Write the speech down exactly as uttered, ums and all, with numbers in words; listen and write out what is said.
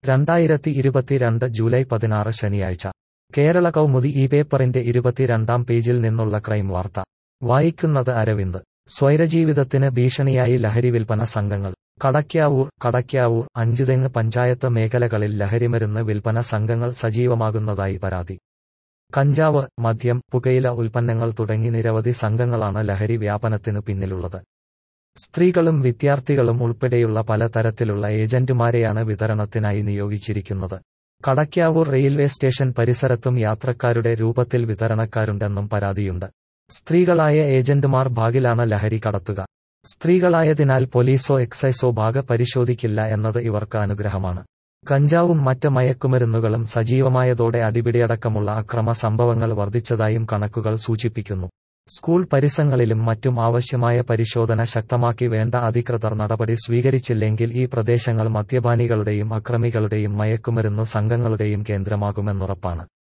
രണ്ടായിരത്തി ഇരുപത്തിരണ്ട് ജൂലൈ പതിനാറ് ശനിയാഴ്ച കേരള കൗമുദി ഈ പേപ്പറിന്റെ ഇരുപത്തിരണ്ടാം പേജിൽ നിന്നുള്ള ക്രൈം വാർത്ത വായിക്കുന്നത് അരവിന്ദ്. സ്വൈരജീവിതത്തിന് ഭീഷണിയായി ലഹരി വിൽപ്പന സംഘങ്ങൾ. കടയ്ക്കാവൂർ കടയ്ക്കാവൂർ അഞ്ചുതെങ്ങ് പഞ്ചായത്ത് മേഖലകളിൽ ലഹരിമരുന്ന് വിൽപ്പന സംഘങ്ങൾ സജീവമാകുന്നതായി പരാതി. കഞ്ചാവ്, മദ്യം, പുകയില ഉൽപ്പന്നങ്ങൾ തുടങ്ങി നിരവധി സംഘങ്ങളാണ് ലഹരി വ്യാപനത്തിനു പിന്നിലുള്ളത്. സ്ത്രീകളും വിദ്യാർത്ഥികളും ഉൾപ്പെടെയുള്ള പല തരത്തിലുള്ള ഏജന്റുമാരെയാണ് വിതരണത്തിനായി നിയോഗിച്ചിരിക്കുന്നത്. കടയ്ക്കാവൂർ റെയിൽവേ സ്റ്റേഷൻ പരിസരത്തും യാത്രക്കാരുടെ രൂപത്തിൽ വിതരണക്കാരുണ്ടെന്നും പരാതിയുണ്ട്. സ്ത്രീകളായ ഏജന്റുമാർ ഭാഗിലാണ് ലഹരി കടത്തുക. സ്ത്രീകളായതിനാൽ പോലീസോ എക്സൈസോ ഭാഗ പരിശോധിക്കില്ല എന്നത് ഇവർക്ക് അനുഗ്രഹമാണ്. കഞ്ചാവും മറ്റ് മയക്കുമരുന്നുകളും സജീവമായതോടെ അടിപിടിയടക്കമുള്ള അക്രമ സംഭവങ്ങൾ വർദ്ധിച്ചതായും കണക്കുകൾ സൂചിപ്പിക്കുന്നു. സ്കൂൾ പരിസരങ്ങളിലും മറ്റും ആവശ്യമായ പരിശോധന ശക്തമാക്കി വേണ്ട അധികൃതർ നടപടി സ്വീകരിച്ചില്ലെങ്കിൽ ഈ പ്രദേശങ്ങൾ മദ്യപാനികളുടെയും അക്രമികളുടെയും മയക്കുമരുന്നു സംഘങ്ങളുടെയും കേന്ദ്രമാകുമെന്നുറപ്പാണ്.